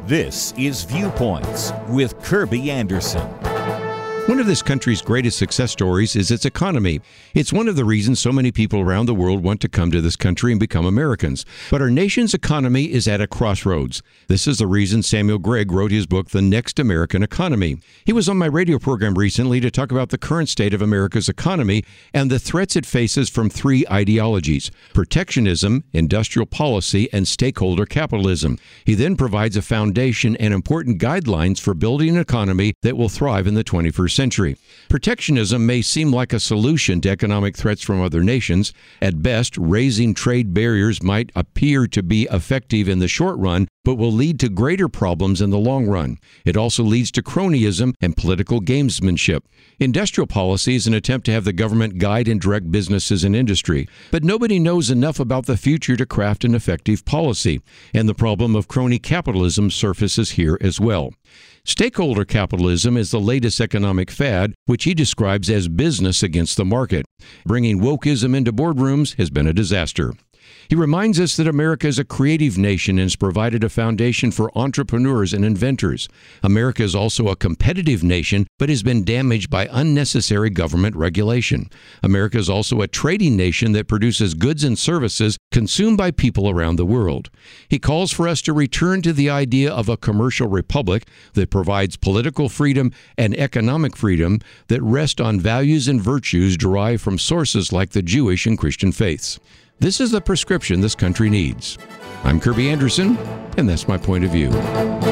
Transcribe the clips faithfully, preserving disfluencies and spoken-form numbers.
This is Viewpoints with Kirby Anderson. One of this country's greatest success stories is its economy. It's one of the reasons so many people around the world want to come to this country and become Americans. But our nation's economy is at a crossroads. This is the reason Samuel Gregg wrote his book, The Next American Economy. He was on my radio program recently to talk about the current state of America's economy and the threats it faces from three ideologies: protectionism, industrial policy, and stakeholder capitalism. He then provides a foundation and important guidelines for building an economy that will thrive in the twenty-first century. Protectionism may seem like a solution to economic threats from other nations. At best, raising trade barriers might appear to be effective in the short run, but will lead to greater problems in the long run. It also leads to cronyism and political gamesmanship. Industrial policy is an attempt to have the government guide and direct businesses and industry, but nobody knows enough about the future to craft an effective policy, and the problem of crony capitalism surfaces here as well. Stakeholder capitalism is the latest economic fad, which he describes as business against the market. Bringing wokeism into boardrooms has been a disaster. He reminds us that America is a creative nation and has provided a foundation for entrepreneurs and inventors. America is also a competitive nation, but has been damaged by unnecessary government regulation. America is also a trading nation that produces goods and services consumed by people around the world. He calls for us to return to the idea of a commercial republic that provides political freedom and economic freedom that rest on values and virtues derived from sources like the Jewish and Christian faiths. This is the prescription this country needs. I'm Kirby Anderson, and that's my point of view.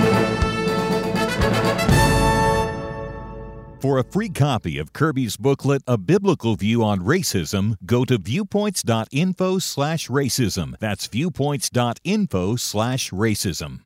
For a free copy of Kirby's booklet, A Biblical View on Racism, go to viewpoints.info slash racism. That's viewpoints.info slash racism.